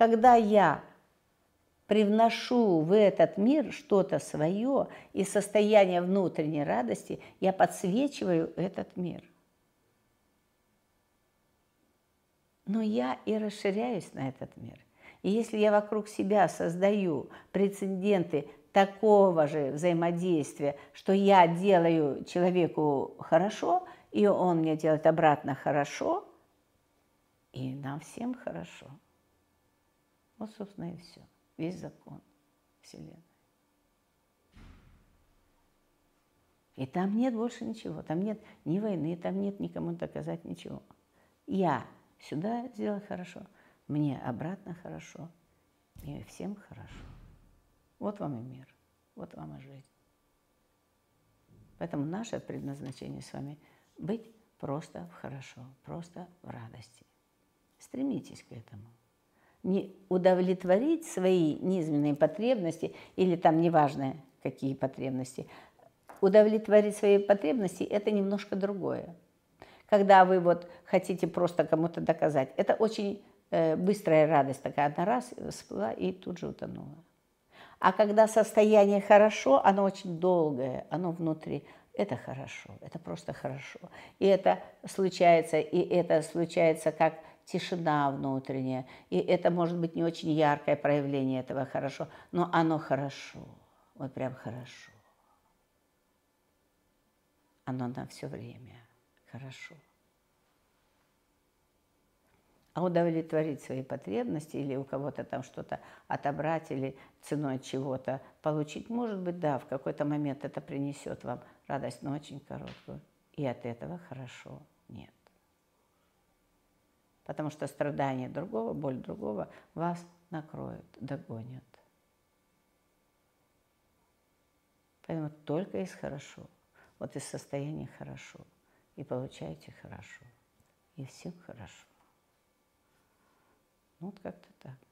Когда я привношу в этот мир что-то свое, и состояние внутренней радости, я подсвечиваю этот мир. Но я и расширяюсь на этот мир. И если я вокруг себя создаю прецеденты такого же взаимодействия, что я делаю человеку хорошо, и он мне делает обратно хорошо, и нам всем хорошо. Вот, собственно, и все. Весь закон Вселенной. И там нет больше ничего. Там нет ни войны, там нет никому доказать ничего. Я сюда сделал хорошо, мне обратно хорошо, и всем хорошо. Вот вам и мир, вот вам и жизнь. Поэтому наше предназначение с вами – быть просто в хорошо, просто в радости. Стремитесь к этому. Не удовлетворить свои низменные потребности, или там неважно, какие потребности. Удовлетворить свои потребности – это немножко другое. Когда вы вот хотите просто кому-то доказать, это очень быстрая радость такая, одна раз всплыла и тут же утонула. А когда состояние хорошо, оно очень долгое, оно внутри, это хорошо, это просто хорошо. И это случается как тишина внутренняя, и это может быть не очень яркое проявление этого хорошо, но оно хорошо, вот прям хорошо. Оно на все время хорошо. А удовлетворить свои потребности или у кого-то там что-то отобрать или ценой чего-то получить, может быть, да, в какой-то момент это принесет вам радость, но очень короткую. И от этого хорошо нет. Потому что страдания другого, боль другого вас накроют, догонят. Поэтому только из хорошо, вот из состояния хорошо. И получаете хорошо. И всем хорошо. Ну, вот как-то так.